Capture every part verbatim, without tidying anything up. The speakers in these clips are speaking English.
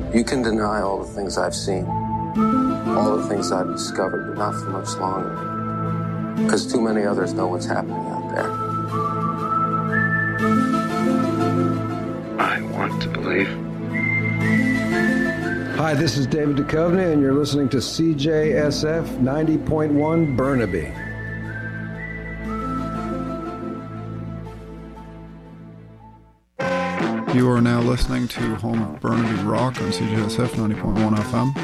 You can deny all the things I've seen, all the things I've discovered, but not for much longer. Because too many others know what's happening out there. I want to believe. Hi, this is David Duchovny, and you're listening to C J S F ninety point one Burnaby. You are now listening to Home of Burnaby Rock on C J S F ninety point one F M.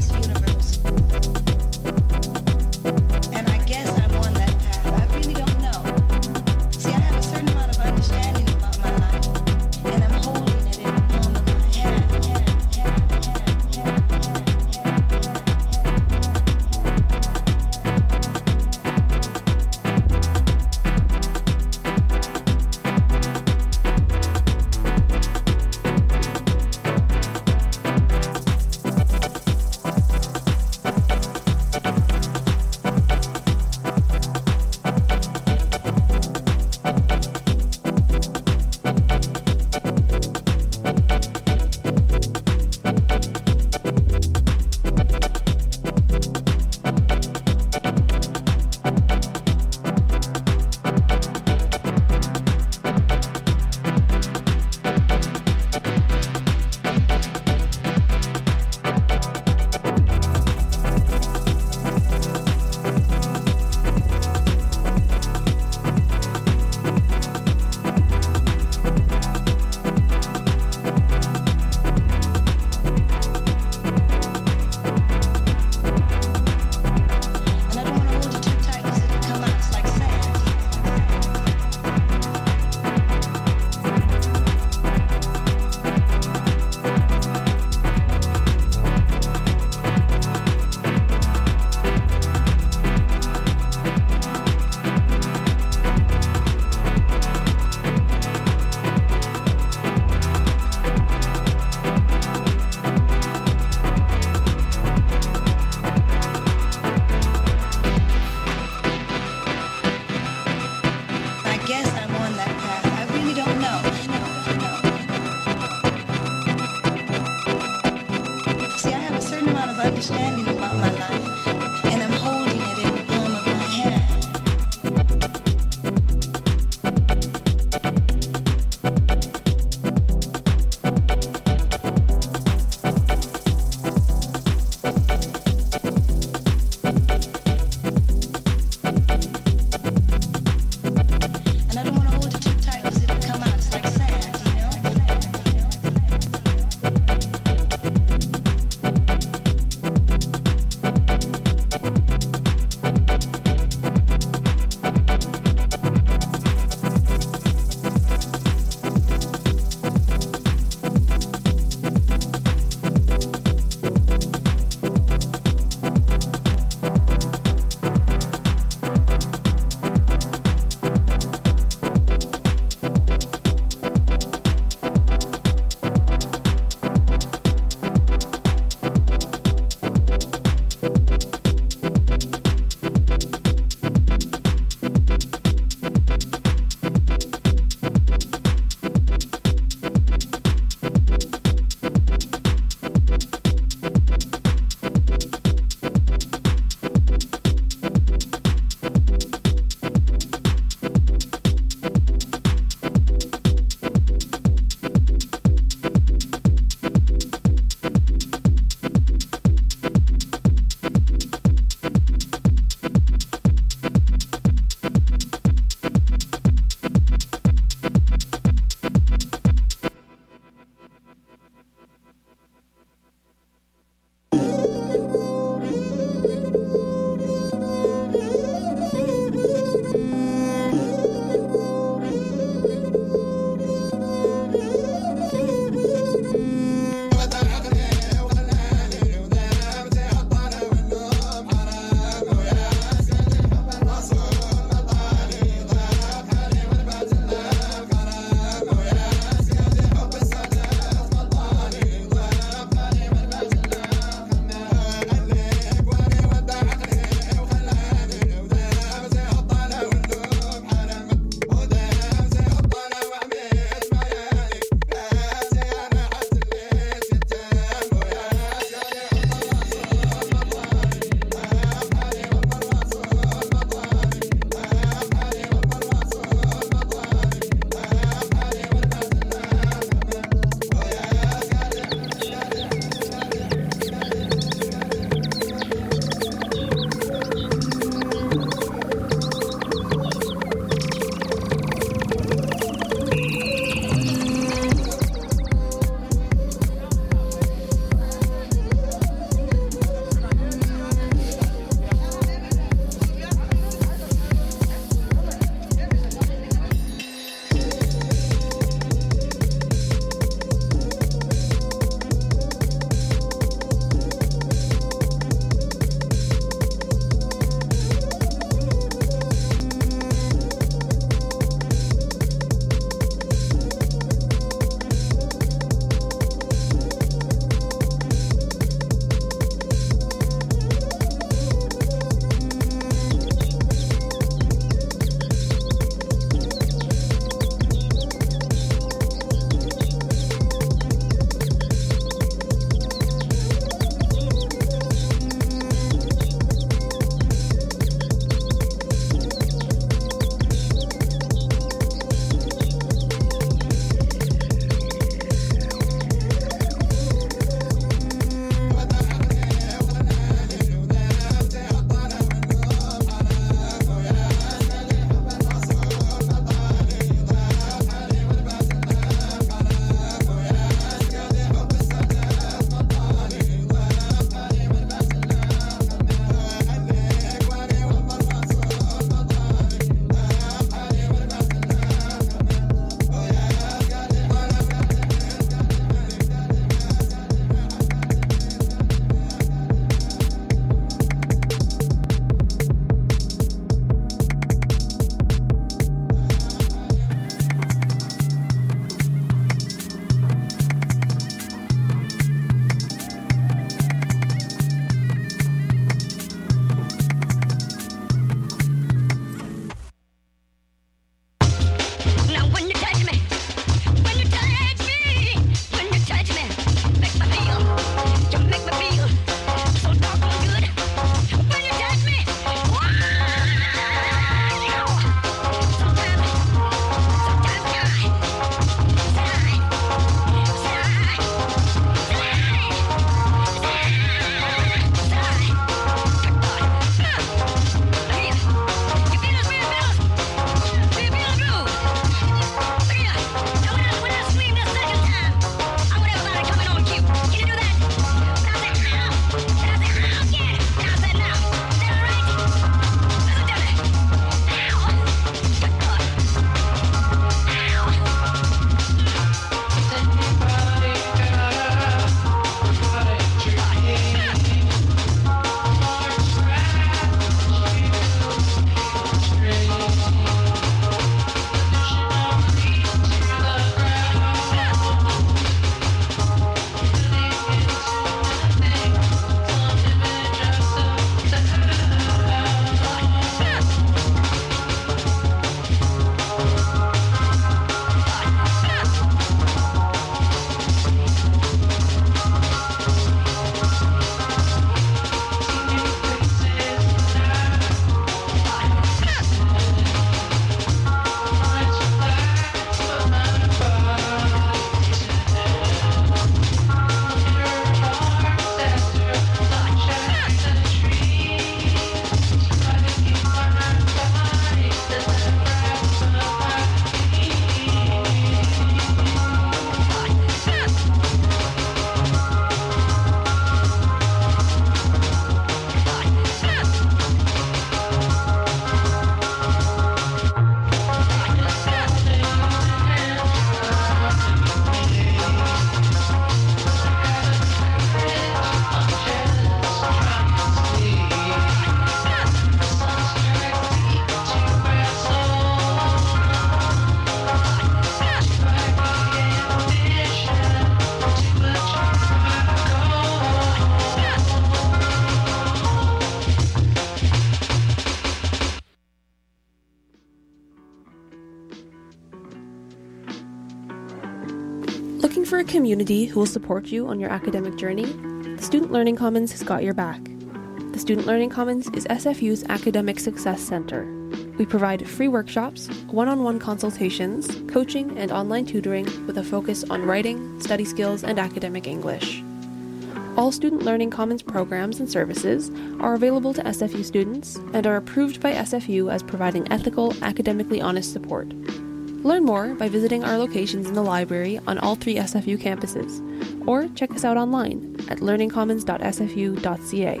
Looking for a community who will support you on your academic journey? The Student Learning Commons has got your back. The Student Learning Commons is S F U's Academic Success Center. We provide free workshops, one-on-one consultations, coaching, and online tutoring with a focus on writing, study skills, and academic English. All Student Learning Commons programs and services are available to S F U students and are approved by S F U as providing ethical, academically honest support. Learn more by visiting our locations in the library on all three S F U campuses, or check us out online at learning commons dot s f u dot c a.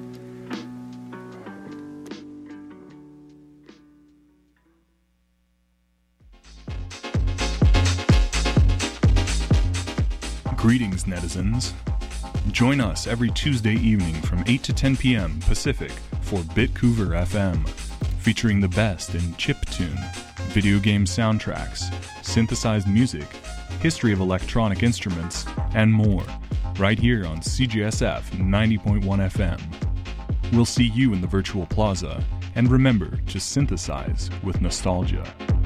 Greetings, netizens. Join us every Tuesday evening from eight to ten p.m. Pacific for Bitcouver F M, featuring the best in chiptune, video game soundtracks, synthesized music, history of electronic instruments, and more, right here on C J S F ninety point one F M. We'll see you in the virtual plaza, and remember to synthesize with nostalgia.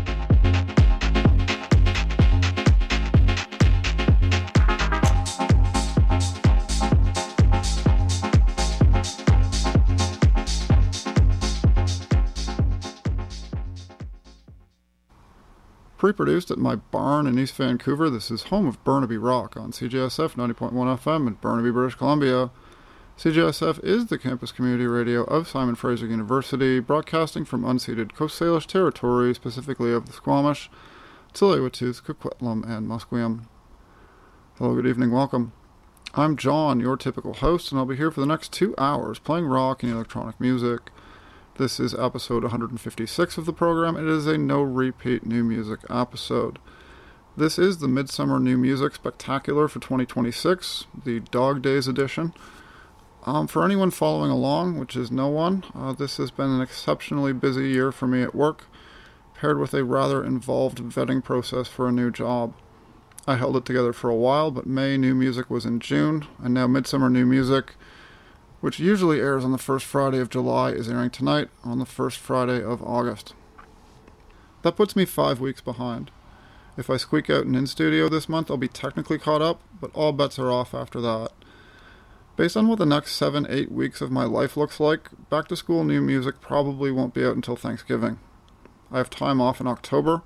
Pre-produced at my barn in East Vancouver, this is home of Burnaby Rock on C J S F ninety point one F M in Burnaby, British Columbia. C J S F is the campus community radio of Simon Fraser University, broadcasting from unceded Coast Salish territory, specifically of the Squamish, Tsleil-Waututh, Coquitlam, and Musqueam. Hello, good evening, welcome. I'm John, your typical host, and I'll be here for the next two hours playing rock and electronic music. This is episode one hundred fifty-six of the program. It is a no-repeat new music episode. This is the Midsummer New Music Spectacular for twenty twenty-six, the Dog Days edition. Um, for anyone following along, which is no one, uh, this has been an exceptionally busy year for me at work, paired with a rather involved vetting process for a new job. I held it together for a while, but May New Music was in June, and now Midsummer New Music, which usually airs on the first Friday of July, is airing tonight on the first Friday of August. That puts me five weeks behind. If I squeak out an in-studio this month, I'll be technically caught up, but all bets are off after that. Based on what the next seven, eight weeks of my life looks like, back-to-school new music probably won't be out until Thanksgiving. I have time off in October,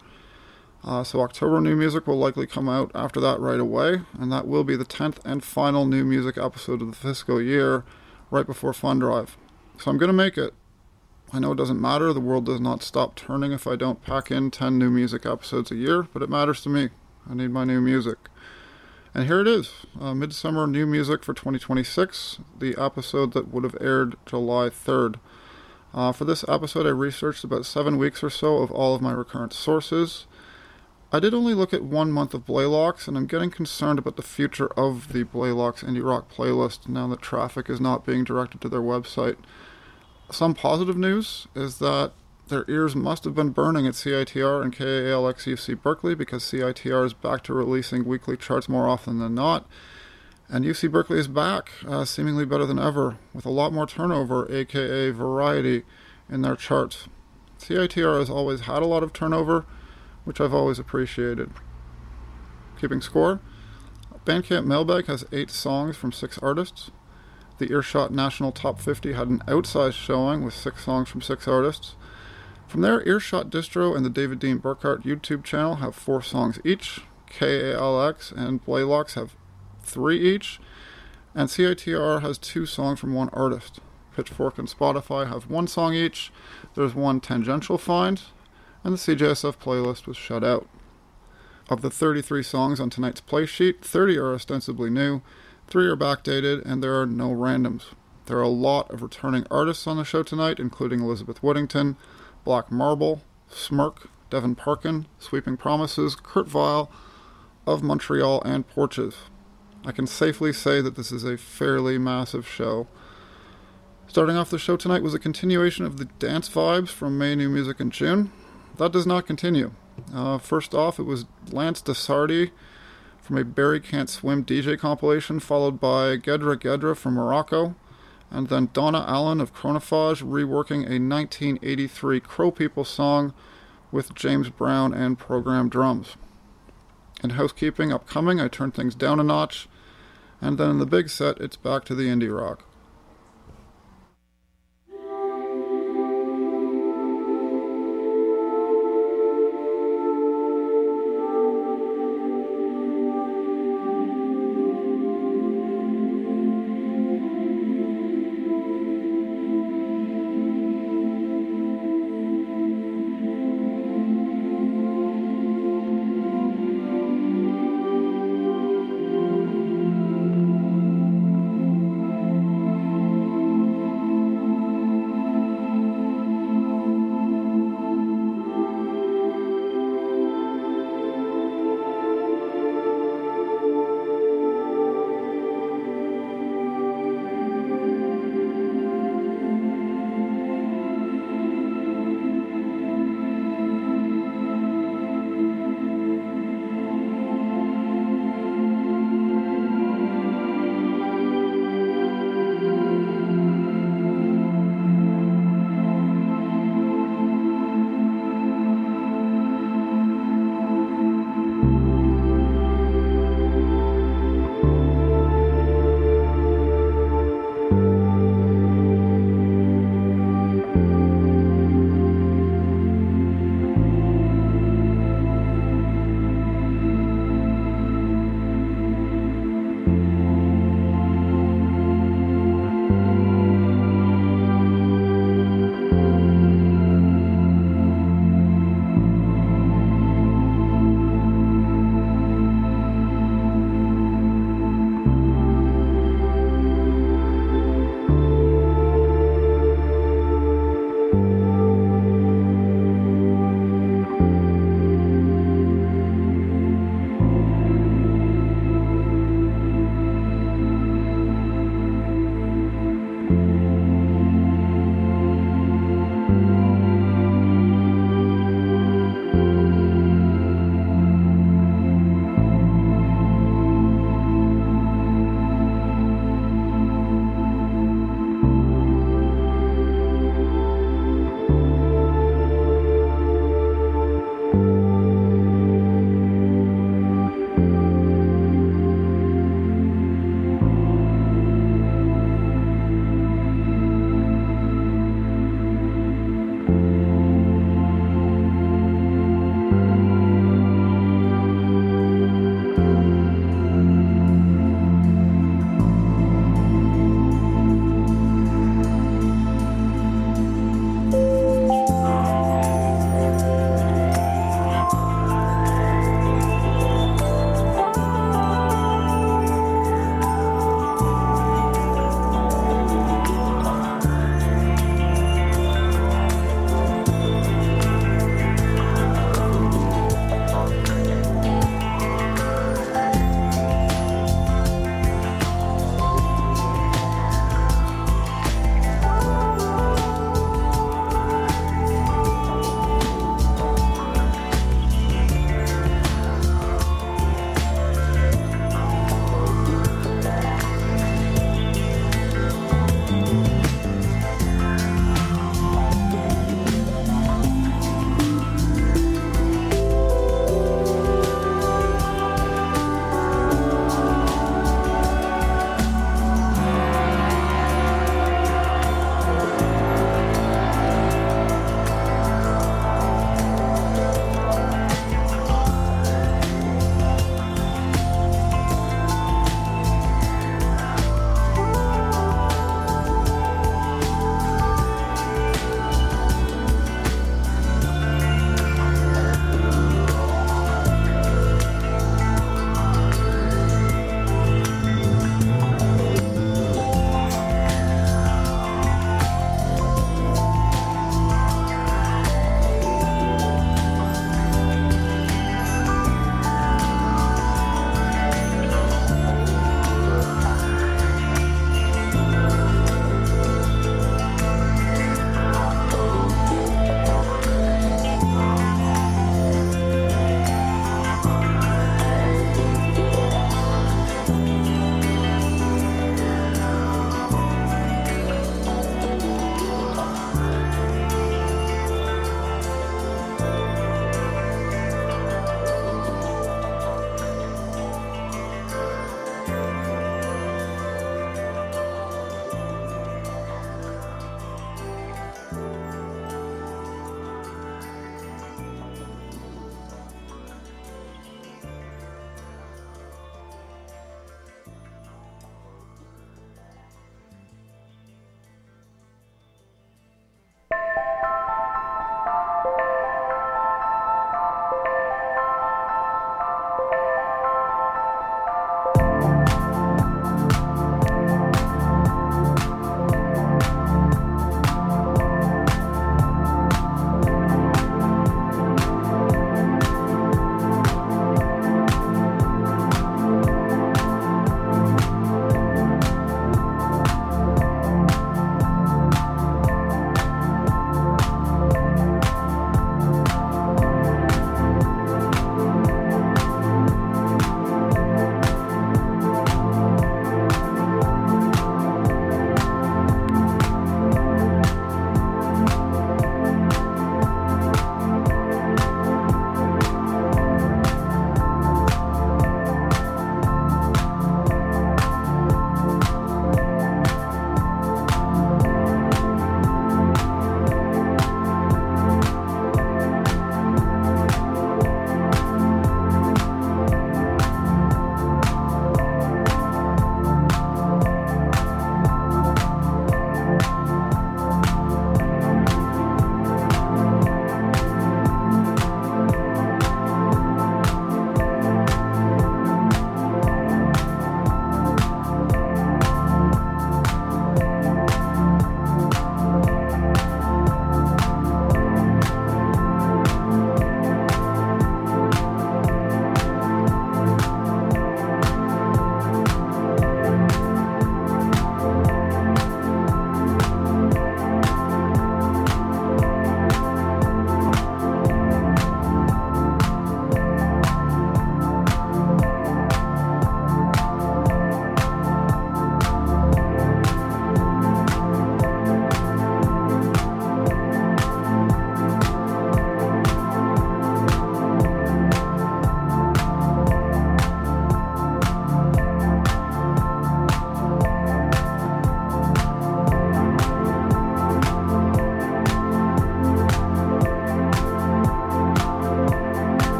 uh, so October new music will likely come out after that right away, and that will be the tenth and final new music episode of the fiscal year, right before Fun Drive. So I'm going to make it. I know it doesn't matter, the world does not stop turning if I don't pack in ten new music episodes a year, but it matters to me. I need my new music. And here it is, uh, Midsummer New Music for twenty twenty-six, the episode that would have aired July third. Uh, for this episode I researched about seven weeks or so of all of my recurrent sources. I did only look at one month of Blaylock's, and I'm getting concerned about the future of the Blaylock's Indie Rock playlist now that traffic is not being directed to their website. Some positive news is that their ears must have been burning at C I T R and K A L X U C Berkeley, because C I T R is back to releasing weekly charts more often than not, and U C Berkeley is back, uh, seemingly better than ever, with a lot more turnover, aka variety, in their charts. C I T R has always had a lot of turnover, which I've always appreciated. Keeping score, Bandcamp Mailbag has eight songs from six artists. The Earshot National Top fifty had an outsized showing with six songs from six artists. From there, Earshot Distro and the David Dean Burkhart YouTube channel have four songs each. K A L X and Blaylock's have three each. And C I T R has two songs from one artist. Pitchfork and Spotify have one song each. There's one tangential find, and the C J S F playlist was shut out. Of the thirty-three songs on tonight's play sheet, thirty are ostensibly new, three are backdated, and there are no randoms. There are a lot of returning artists on the show tonight, including Elizabeth Whittington, Black Marble, Smirk, Devin Parkin, Sweeping Promises, Kurt Vile, Of Montreal, and Porches. I can safely say that this is a fairly massive show. Starting off the show tonight was a continuation of the dance vibes from May New Music in June. That does not continue. Uh, first off, it was Lance DeSardi from a Barry Can't Swim D J compilation, followed by Gedra Gedra from Morocco, and then Donna Allen of Chronophage reworking a nineteen eighty-three Crow People song with James Brown and programmed drums. and housekeeping upcoming. I turn things down a notch. And then in the big set, it's back to the indie rock.